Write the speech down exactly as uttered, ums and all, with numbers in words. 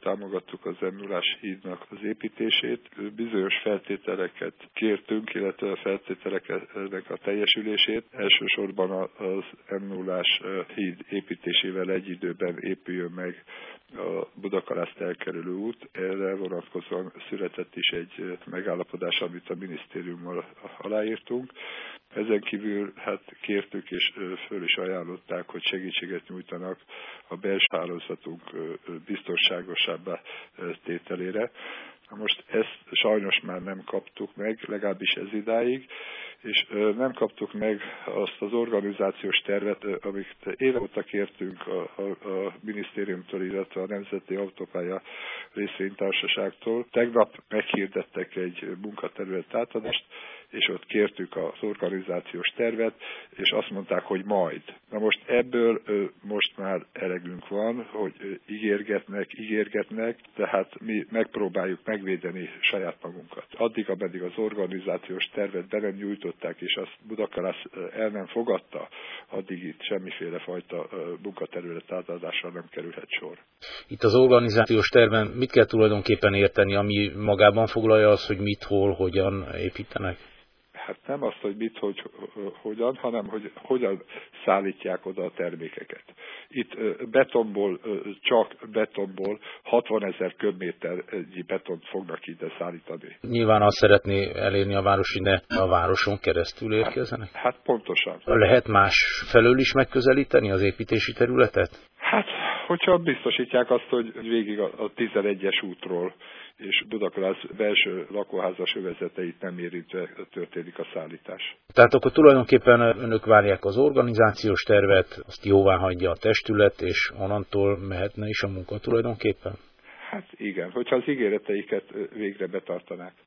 támogattuk az em nullás hídnak az építését. Bizonyos feltételeket kértünk, illetve a feltételeknek a teljesülését. Elsősorban az em nullás híd építésével egy időben épüljön meg a Budakarászt elkerülő út. Erre vonatkozóan született is egy megállapodás, amit a minisztériummal aláírtunk. Ezen kívül hát kértük és föl is ajánlották, hogy segítséget nyújtanak a belső hálózatunk biztonságosabbá tételére. Most ezt sajnos már nem kaptuk meg, legalábbis ez idáig, és nem kaptuk meg azt az organizációs tervet, amit évek óta kértünk a, a, a minisztériumtól, illetve a Nemzeti Autópálya Részvénytársaságtól. Tegnap meghirdettek egy munkaterület átadást, és ott kértük az organizációs tervet, és azt mondták, hogy majd. Na most ebből most már elegünk van, hogy ígérgetnek, ígérgetnek, tehát mi megpróbáljuk megvédeni saját magunkat. Addig, ameddig az organizációs tervet be nem nyújtották, és azt Budakalász el nem fogadta, addig itt semmiféle fajta munkaterület átadásra nem kerülhet sor. Itt az organizációs terven mit kell tulajdonképpen érteni, ami magában foglalja az, hogy mit, hol, hogyan építenek? Hát nem azt, hogy mit, hogy hogyan, hanem hogy hogyan szállítják oda a termékeket. Itt betonból, csak betonból hatvanezer köbméternyi betont fognak ide szállítani. Nyilván azt szeretné elérni a város, hogy ne a városon keresztül érkezzenek? Hát, hát pontosan. Lehet más felől is megközelíteni az építési területet? Hát, hogyha biztosítják azt, hogy végig a tizenegyes útról és Budakalász belső lakóházas övezeteit nem érintve történik a szállítás. Tehát akkor tulajdonképpen önök várják az organizációs tervet, azt jóvá hagyja a testület, és onnantól mehetne is a munka tulajdonképpen? Hát igen, hogyha az ígéreteiket végre betartanák.